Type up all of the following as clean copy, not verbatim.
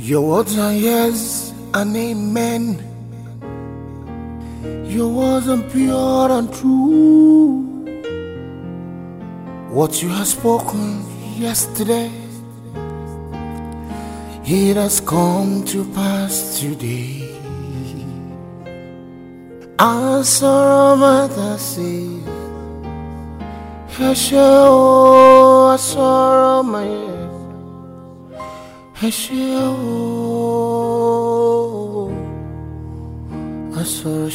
Your words are yes and amen. Your words are pure and true. What you have spoken yesterday, it has come to pass today. I saw my say, I saw my I saw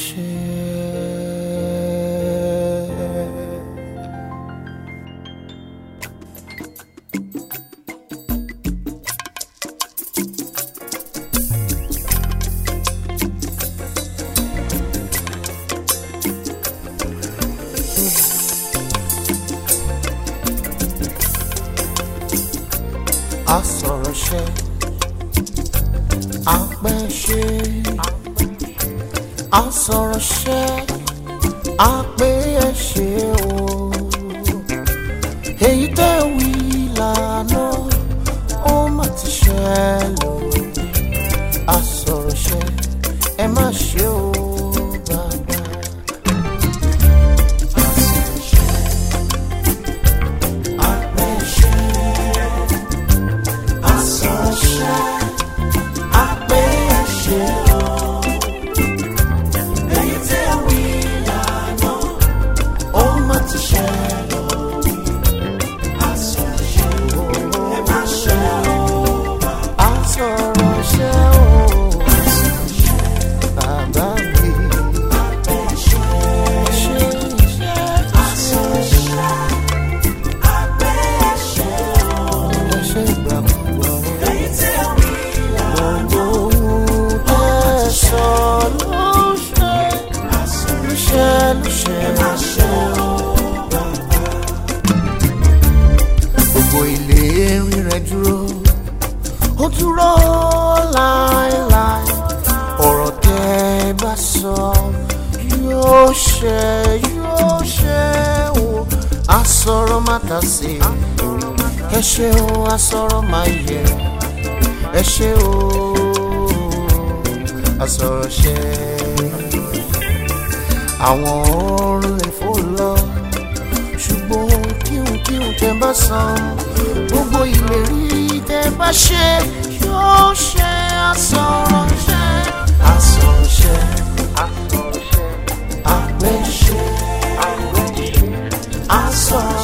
Asoroshe, Akbeshe, Asoroshe, Akbeshe, oh, hey, there we lano, oh, Matishelo, Asoroshe, Emma show. Gbogbo ìlérí rẹ̀ dúró, ó dúró láéláé. Ọ̀rọ̀ tẹ́ bá sọ yóò ṣẹ o. Asọ̀rọ̀ má tà sí, ẹ ṣé o. Asọ̀rọ̀ má yẹ, ẹ ṣé o. Asọ̀rọ̀ ṣẹ. Àwọn ọ̀run lè fò lọ, ṣùgbọ́n kíhun tẹ́ bá san, gbogbo ìlérí tẹ́ bá ṣe yóò ṣẹ. Asọ̀rọ̀ ṣẹ, asọ̀rọ̀ ṣẹ, àgbẹ̀ṣẹ, asọ̀rọ̀.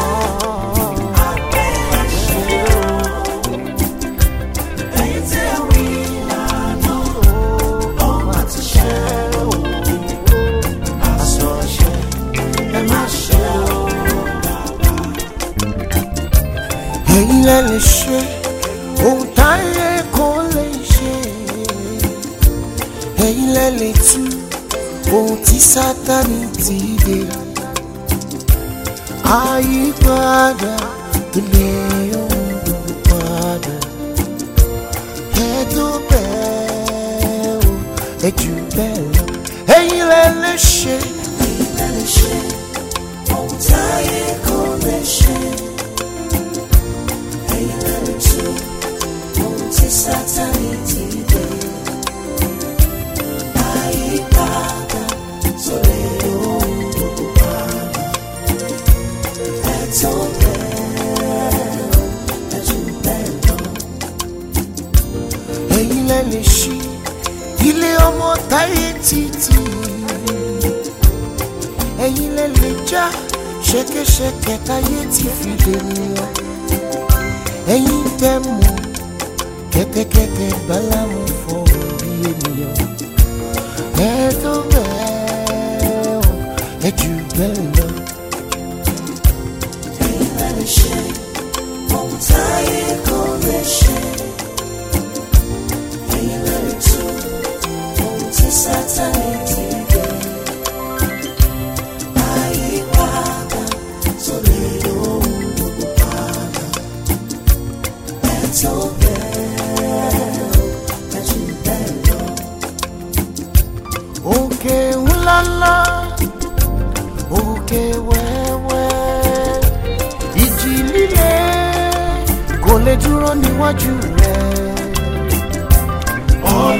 Ẹ̀yin lẹ lè ṣe ohun táyé kò lè ṣe. Ẹ̀yin lẹ lè tú ohun tí Sátánì ti dè. Àyípadà ilé ohun gbogbo padà. Ẹ tó bẹ́ẹ̀ o, ẹ jù bẹ́ẹ̀ lọ. Ẹ̀yin lẹ lè ṣe. Ẹ̀yin lẹ lè ṣe ohun táyé kò lè ṣe. Sátánì ti dé, àyípadà tó lè ohun gbogbo padà. Ẹ tó bẹ́ẹ̀ o, ẹ jù bẹ́ẹ̀ lọ. Ẹ̀yin lẹ lè ṣí ilé ọmọ táyé títì. Ẹ̀yin lẹ lè já ṣẹ̀kẹ̀ṣẹ̀kẹ̀ táyé ti fi dènìyàn. Ẹ̀yin tẹ́ mọ̀ kẹ́tẹ́kẹ́tẹ́ bálámù fún orí ènìyàn. Ẹ tó bẹ́ẹ̀ o, ẹ jù bẹ́ẹ̀ lọ. Ẹ̀yin lẹ lè ṣe ohun táyé kò lè ṣe. Ẹ̀yin lẹ lè tú ohun tí Sátánì ti dè. Àyípadà tó lè ohun gbogbo padà. Ẹ tó bẹ́ẹ̀. Òkè ńláńlá, òkè wẹ́wẹ́, ìjì líle kò lè dúró níwájú rẹ̀.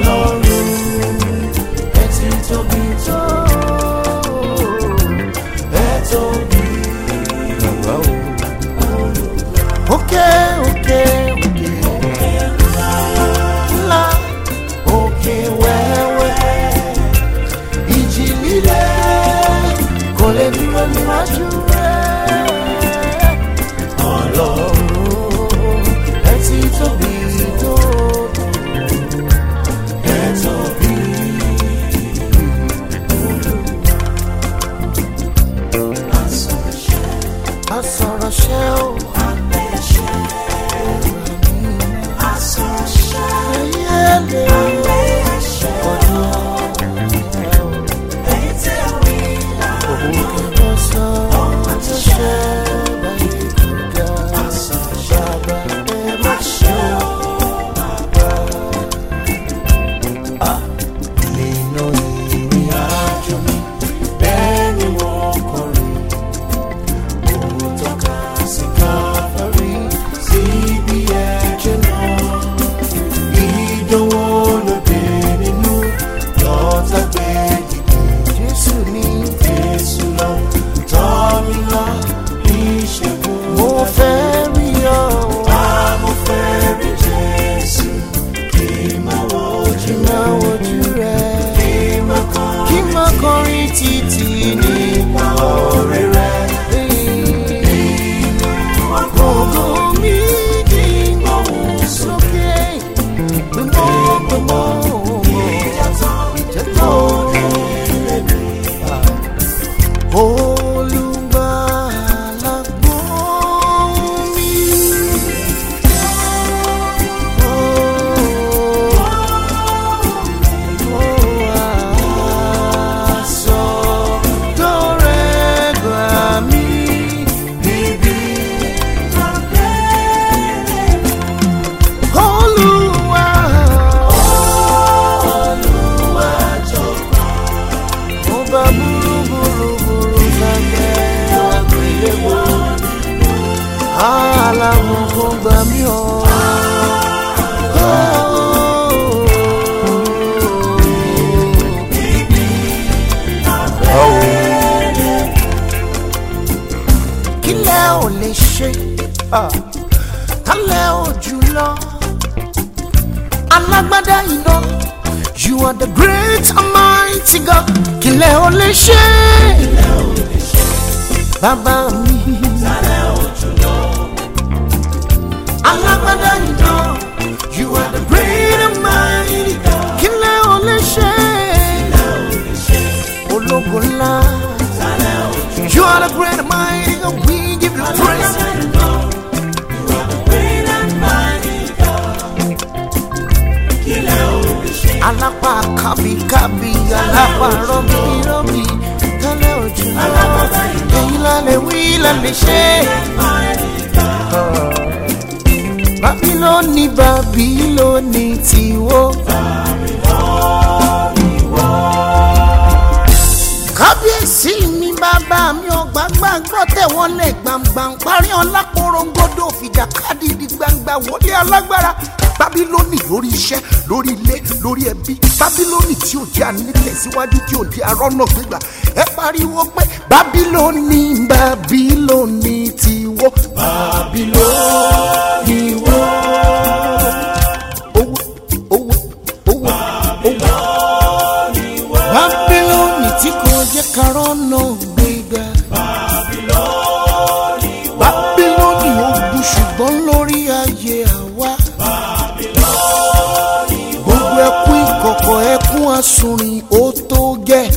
Ọlọ́run ẹ ti tóbi tó, ẹ tóbi bàbá o. Òkè òkè òkè ńlá, òkè wẹ́wẹ́, ìjì líle kò lè dúró níwájú rẹ̀. Ọlọ́run ẹ ti tóbi tó, ẹ tóbi. Asọ̀rọ̀ṣẹ́ o. Alágbádá iná, you are the great and mighty God. Kílẹ̀ ò lè ṣe, bàbá mi. Alágbádá iná, you are the great and mighty God. Kílẹ̀ ò lè ṣe, ológo ńlá. You are the great and mighty God. We give you praise. Alapa kabi kabi, alapa robi robi, kálẹ̀ ojú lọ, èyí lálẹ́ wí lálẹ́ ṣe. Bábílónì Bábílónì tiwó. Kábíyèsí mi bàbá mi ò gbàgbọ́ tẹ̀wọ́n lẹ̀ gbàngbàng parí ọlá korongodo fìjà kádìdì gbangba wọlé alágbára. Bábílónì lórí iṣẹ́, lórí ilé, lórí ẹbí. Bábílónì tí ò jẹ́ ànítẹ̀síwájú, tí ò jẹ́ arọ́nà gbégbà. Ẹ pariwo pé Bábílónì Bábílónì ti wó. Bábílónì wó. Owó owó owó owó. Bábílónì tí kò jẹ́ karọ́nà gbégbà. Bábílónì ogun ṣùgbọ́n lórí ayé àwa. Ọ̀pọ̀ ẹkún asunrin ó tó gẹ́.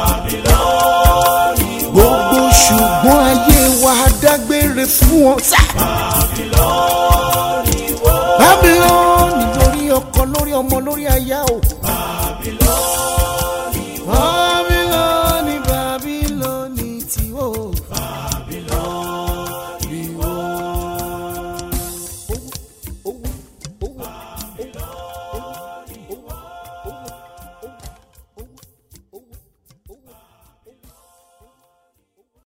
Gbogbo ṣùgbọ́n ayé wa dágbére fún wọn sá. Bábílónì lórí ọkọ, lórí ọmọ, lórí aya o.